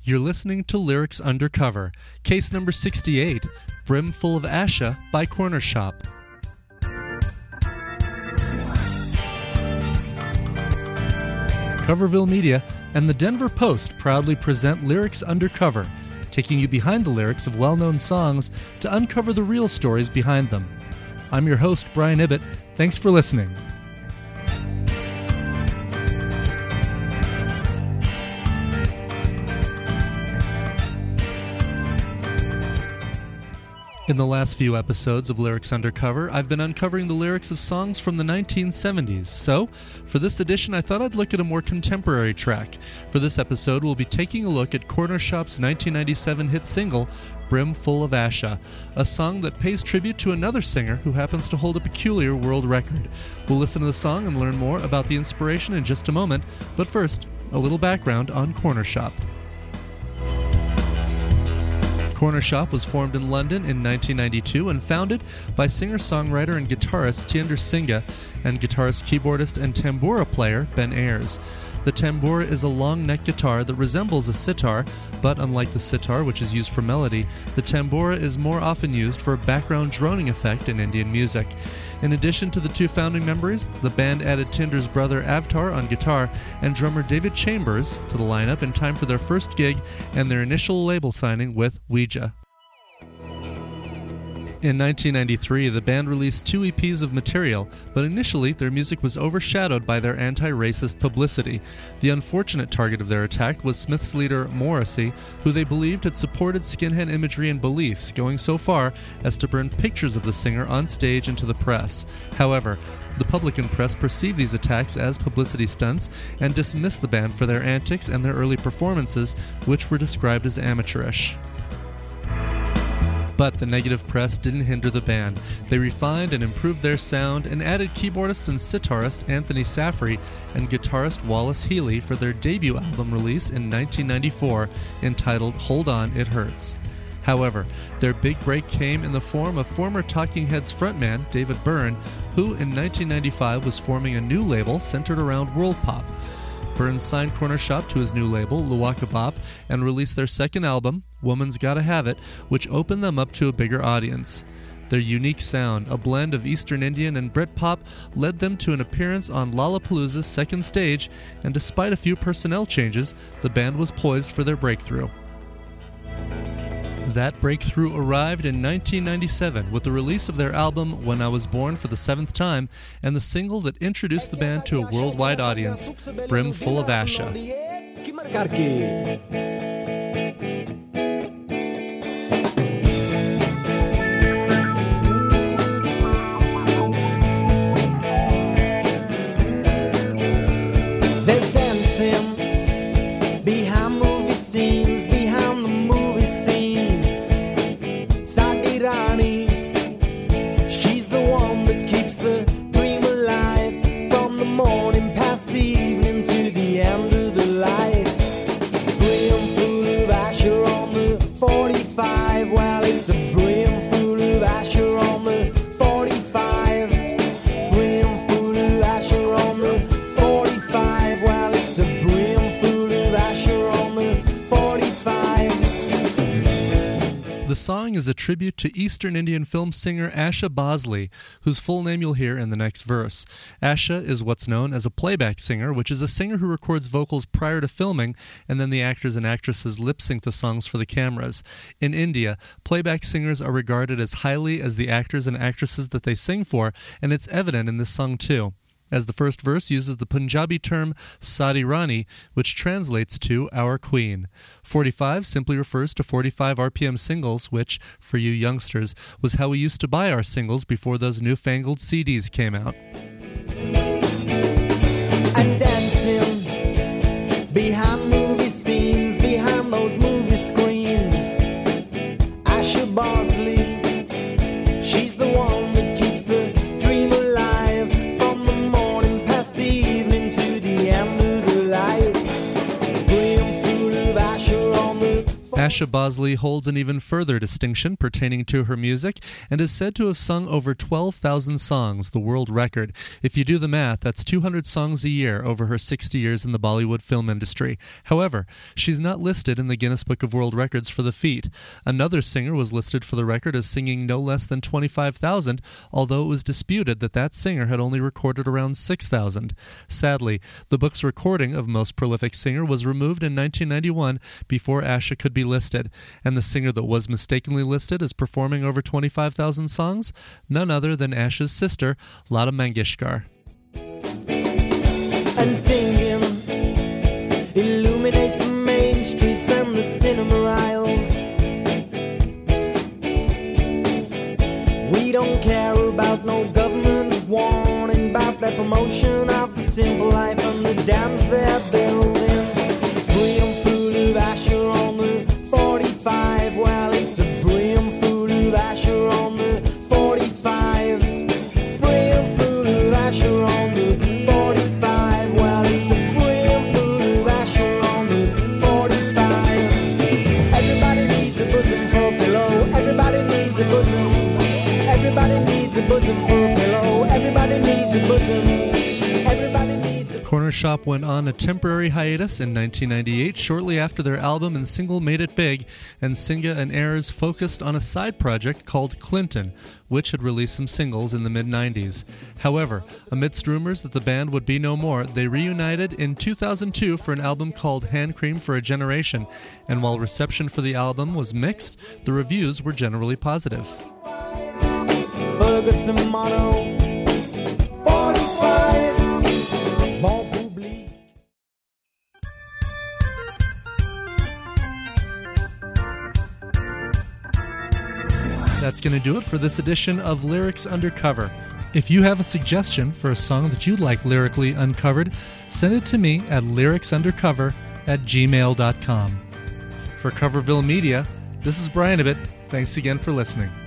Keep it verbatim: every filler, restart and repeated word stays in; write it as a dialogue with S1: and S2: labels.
S1: You're listening to Lyrics Undercover, case number sixty-eight, Brimful of Asha by Corner Shop. Coverville Media and the Denver Post proudly present Lyrics Undercover, taking you behind the lyrics of well-known songs to uncover the real stories behind them. I'm your host, Brian Ibbett. Thanks for listening. In the last few episodes of Lyrics Undercover, I've been uncovering the lyrics of songs from the nineteen seventies. So, for this edition, I thought I'd look at a more contemporary track. For this episode, we'll be taking a look at Corner Shop's nineteen ninety-seven hit single, Brimful of Asha, a song that pays tribute to another singer who happens to hold a peculiar world record. We'll listen to the song and learn more about the inspiration in just a moment, but first, a little background on Corner Shop. Corner Shop was formed in London in nineteen ninety-two and founded by singer-songwriter and guitarist Tiender Singha and guitarist, keyboardist, and tambura player Ben Ayers. The tambura is a long neck guitar that resembles a sitar, but unlike the sitar, which is used for melody, the tambura is more often used for a background droning effect in Indian music. In addition to the two founding members, the band added Tiender's brother Avtar on guitar and drummer David Chambers to the lineup in time for their first gig and their initial label signing with Ouija. In nineteen ninety-three, the band released two E Ps of material, but initially their music was overshadowed by their anti-racist publicity. The unfortunate target of their attack was Smith's leader Morrissey, who they believed had supported skinhead imagery and beliefs, going so far as to burn pictures of the singer on stage and to the press. However, the public and press perceived these attacks as publicity stunts and dismissed the band for their antics and their early performances, which were described as amateurish. But the negative press didn't hinder the band. They refined and improved their sound and added keyboardist and sitarist Anthony Safri and guitarist Wallace Healy for their debut album release in nineteen ninety-four, entitled Hold On, It Hurts. However, their big break came in the form of former Talking Heads frontman David Byrne, who in nineteen ninety-five was forming a new label centered around world pop. Byrne signed Corner Shop to his new label, Luwaka Bop, and released their second album, Woman's Gotta Have It, which opened them up to a bigger audience. Their unique sound, a blend of Eastern Indian and Britpop, led them to an appearance on Lollapalooza's second stage, and despite a few personnel changes, the band was poised for their breakthrough. That breakthrough arrived in nineteen ninety-seven with the release of their album When I Was Born for the seventh time and the single that introduced the band to a worldwide audience, Brimful of Asha.
S2: There's dancing behind movie scenes, behind the movie scenes. Sadi Rani, she's the one that keeps the dream alive from the morning past the evening to the end of the light. Brimful of Asha on the forty-five, well it's a brimful of Asha on the forty-five. Brimful of Asha on the forty-five, well it's a brimful of Asha on the forty-five.
S1: The song is a tribute to Eastern Indian film singer Asha Bosley, whose full name you'll hear in the next verse. Asha is what's known as a playback singer, which is a singer who records vocals prior to filming, and then the actors and actresses lip-sync the songs for the cameras. In India, playback singers are regarded as highly as the actors and actresses that they sing for, and it's evident in this song too, as the first verse uses the Punjabi term Sadi Rani, which translates to Our Queen. forty-five simply refers to forty-five R P M singles, which, for you youngsters, was how we used to buy our singles before those newfangled C Ds came out.
S2: And dancing behind movie scenes, behind those movie screens. Asha Bosley, she's the one that keeps the dream alive from the morning past the evening to the end of the light. Brimful of Asha on the
S1: Asha Bosley holds an even further distinction pertaining to her music and is said to have sung over twelve thousand songs, the world record. If you do the math, that's two hundred songs a year over her sixty years in the Bollywood film industry. However, she's not listed in the Guinness Book of World Records for the feat. Another singer was listed for the record as singing no less than twenty-five thousand, although it was disputed that that singer had only recorded around six thousand. Sadly, the book's recording of Most Prolific Singer was removed in nineteen ninety-one before Asha could be listed, and the singer that was mistakenly listed as performing over twenty-five thousand songs? None other than Asha's sister, Lata Mangeshkar.
S2: And singing, illuminate the main streets and the cinema aisles. We don't care about no government warning about the promotion of the simple life and the dams they're building. Brim full of Asher on the forty-five. Well, it's a brim full of Asher on the forty-five. Brim full of Asher on the forty-five. Well, it's a brim full of Asher on the forty-five. Everybody needs a bosom for a pillow. Everybody needs a bosom. Everybody needs a bosom for a pillow. Everybody needs a bosom. Everybody needs a
S1: Corner Shop went on a temporary hiatus in nineteen ninety-eight, shortly after their album and single made it big, and Singha and Ayers focused on a side project called Clinton, which had released some singles in the mid nineties. However, amidst rumors that the band would be no more, they reunited in two thousand two for an album called Hand Cream for a Generation, and while reception for the album was mixed, the reviews were generally positive.
S2: Ferguson motto, forty-five, more public.
S1: That's going to do it for this edition of Lyrics Undercover. If you have a suggestion for a song that you'd like lyrically uncovered, send it to me at lyricsundercover at gmail dot com. For Coverville Media, this is Brian Ibbott. Thanks again for listening.